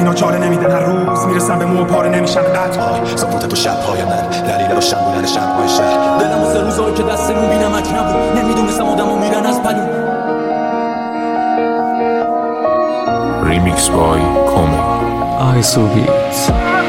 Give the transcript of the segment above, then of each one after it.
دوربینا چاله نمیدن، هر روز میرسن به مو پاره نمیشن قطع سکوت تو شب‌های من دلیل روشن بودن شب‌های شهر. دلم واسه روزایی که دستمون بی‌نمک نبود، نمیدونستم آدمو میرن از پلو. Remix by Kome ISO Beats.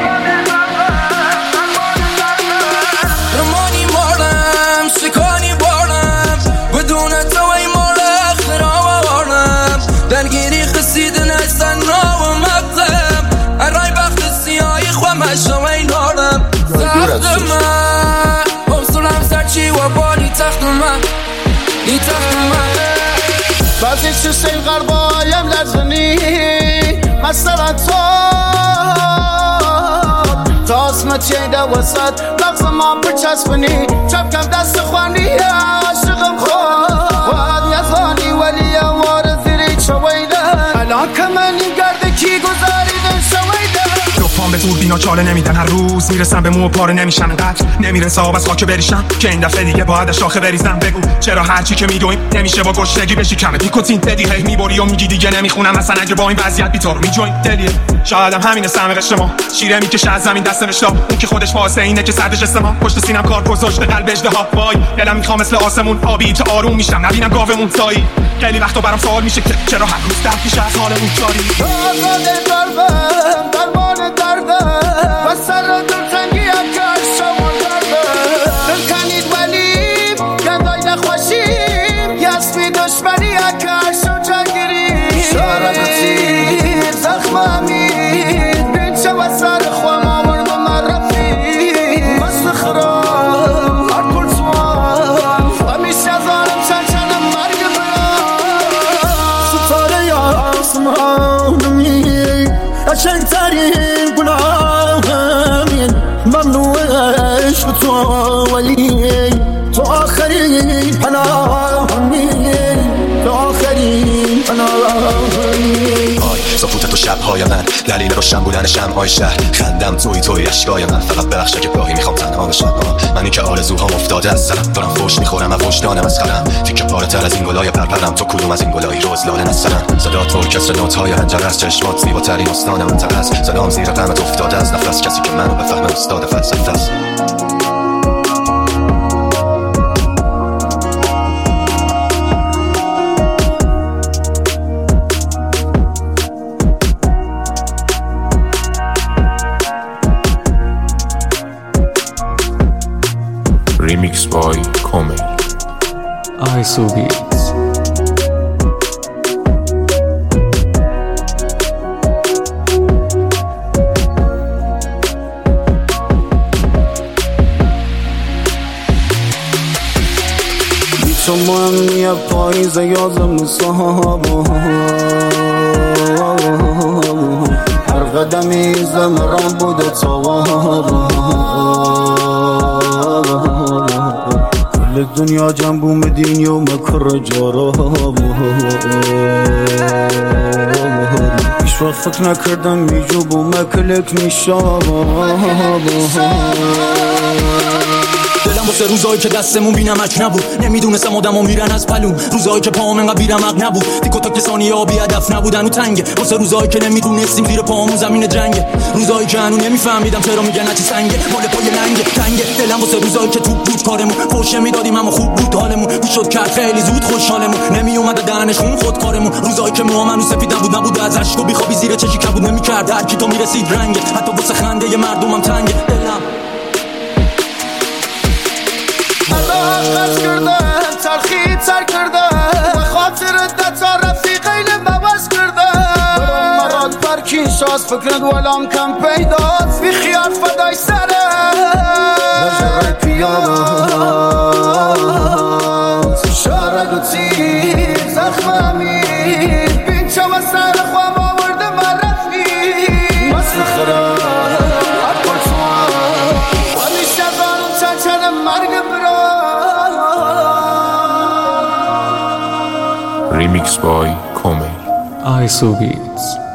رمانی مارم شکانی بارم بدون تو ای مال اخترام بارم درگیری خسید نستن را و مقدم ارای بخت سیاهی خوام هشم ای نارم تخت من حوصلم سرچی و بانی تخت من این تخت من بعضی شش این غربایم لرزنی مثلا تو اسمت یه وسط لغز ما بچسبنی چپ کم دست خوانی عاشقم خود یزانی ولی وار زیری چویده الان که منی گرده کی گذاریدن شویده لپام به دوربینا چاله نمیدن، هر روز میرسن به مو پاره نمیشن قطع نمیرسه آب از خاک بریشم که این دفعه دیگه باید شاخه بریزم. بگو چرا هرچی که میدویم نمیشه با گشنگی بشی کمه نیکوتین بدی هی میبری و میگی دیگه نمیخونم مثلا اگه با این وضعیت بی تو رو میجوین دلیه شایدم همینه سم قشر ما شیره میکشه از زمین دست نشتا اون که خودش واسه اینه که سردش استما پشت سینم کار گذاشته قلب اژدها وای دلم میخوام مثل آسمون آبی که آروم میشم نبینم گاومون سایی خیلی وقتا برام سوال میشه که چرا هر روز درد میشه از حالمون جاری درمان درده و سر دلتنگی اگر شما درده دل کنید ولی گندای نخوشیم یسمی دشمنی اگر شو جنگیری شاربتی زخم امید بینچه و سر خوام آورد و مرفی مست خرام هر کل سوام همیشه زارم چنچنم مرگ برام ستاره یا آسمانمی قشنگترین گناهمین ممنوعش به تو ولی تو آخرین پناهمی تو آخرین پناهمی سکوت تو شب‌های من دلیل روشن بودن شمع‌های شهر. خندم توی اشکای من فقط ببخشه که گاهی میخوام تنها بشم. منی که آرزوهام افتاده از سرم دارم فوش میخورم از وجدانم از خرم تیکه پاره تر از این گلای پرپرم تو کدوم از این گلایی روز لاله نسترم صدا تو کسر نوت‌های هنجره از چشمات زیباترین استان منطقه است. صدام زیر قمت افتاده از نفس کسی که منو بفهمه استاد فلسفه است. Remix by Kome ISO Beats. تو مهمیه پاییزه یازم صحابه هر قدمی زمران بوده توابه کل دنیا جنبو مدین یوم کر جارابه پیش وقت فکر نکردم میجوب و مکلک میشابه دلم واسه روزایی که دستمون بی‌نمک نبود، نمیدونستم آدمو میرن از پلو. روزایی که پاهم انقدر بی‌رمق نبود، تیک و تاک ثانیه ها بی هدف نبودن و تنگه. واسه روزایی که نمیدونستیم زیر پاهامون زمین جنگه. روزایی که هنوز نمیفهمیدم چرا میگن هرچی سنگه مال پای لنگه تنگه. دلم واسه روزایی که توپ بود کارمون فوشه میدادیم اما خوب بود حالمون میشد کرد خیلی زود خوشحالمون نمیومد دهنشون خودکارمون. روزایی که موهامون سفید نبود از اشک و بیخوابی زیر چشی کبود نمیکرد هر کی تو میرسید رنگه. حتی واسه خنده مردمم تنگه دلم قصد کرده تلخی تر کرده و خاطر دتا رفیقین مباز کرده مراد پرکیش از فکرد ولام کم پیداست بی خیال فدای سره نجره پیاز شارد و تیر زخم امید بینچه و سر خواب آورده مرفی مثل خراب هر کل سوام و میشه دارم چنچن مرگ برام. Remix by Kome ISO Beats.